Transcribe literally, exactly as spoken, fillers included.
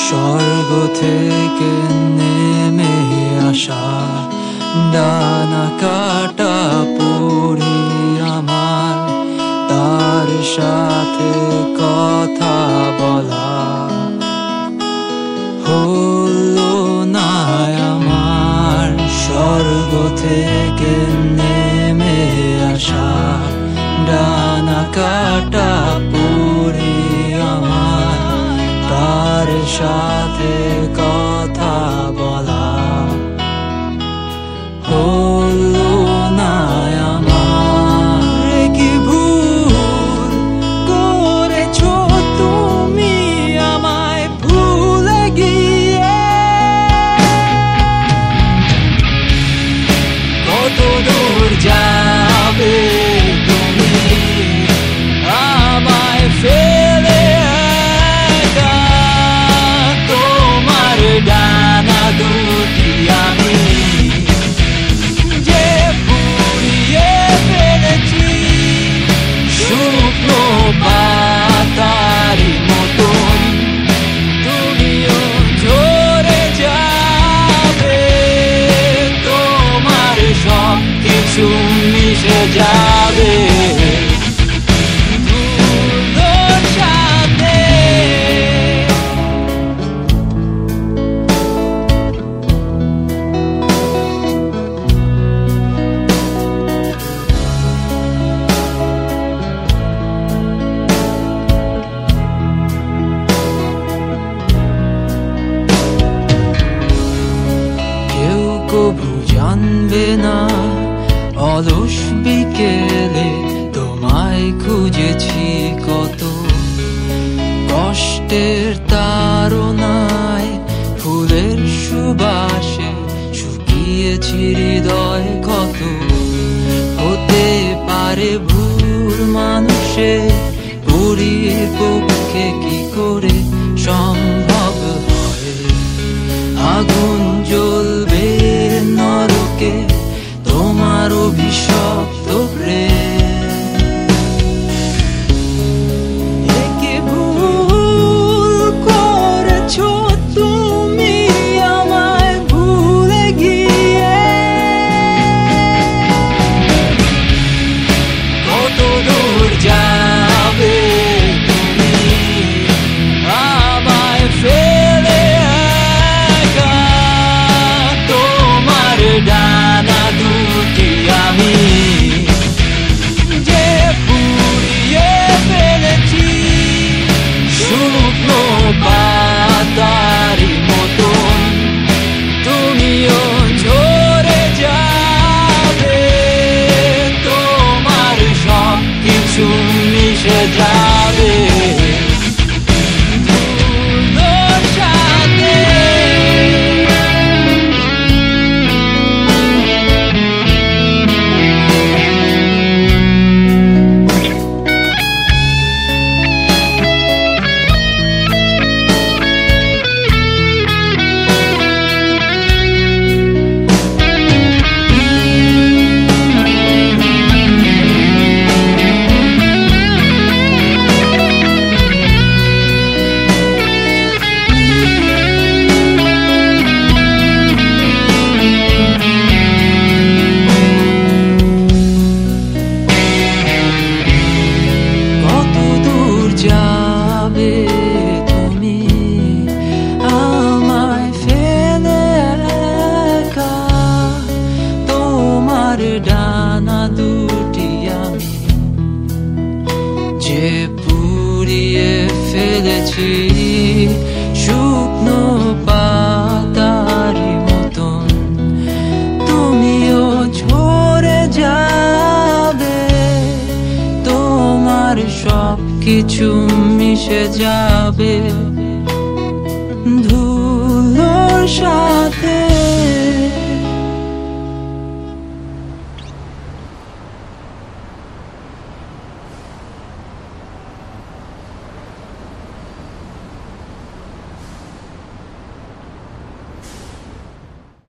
স্বর্গ থেকে নেমে আসা ডানা কাটা পড়ি আমার, তার সাথে কথা বলা হলো না আমার। স্বর্গ থেকে নেমে আসা ডানা কাটা পড়ি আমার, তার সাথে কথা বলা হলো না আমার। কি ভুল করেছো তুমি আমায় ভুলে গিয়ে, কত দূর যাবে তুমি আমায় ফেলে একা। তোমার ডানা দুটি আমি যে পুড়িয়ে ফেলেছি, শুকনো পাতার মতন তুমিও ঝরে যাবে। তোমার সব কিছু মিশে যাবে ধুলোর সাথে। কেউ কবু জানবে না অলস বিকেলে তোমায় খুঁজেছি কত, কষ্টের তাড়নায় ফুলের সুবাসে শুকিয়েছি হৃদয় ক্ষত। হতে পারে ভুল মানুষে পরীর পক্ষে কি করে সম্ভব হয়। আগুন জ্বলবে নরকে তোমার অভিশপ্ত প্রেম। একে ভুল করেছো তুমি আমায় ভুলে গিয়ে, কত দূর যাবে তুমি আমায় ফেলে একা। তোমার ডানা দুটি আমি যে পুড়িয়ে ফেলেছি, শুকনো পাতার মতন তুমিও ঝরে যাবে। তোমার সব কিছু মিশে যাবে ধুলোর সাথে। যাবে তুমি আমায় ফেলে একা। তোমার ডানা দুটি আমি যে পুড়িয়ে ফেলেছি, শুকনো পাতার মতন তুমিও ঝরে যাবে। তোমার সব কিছু মিশে যাবে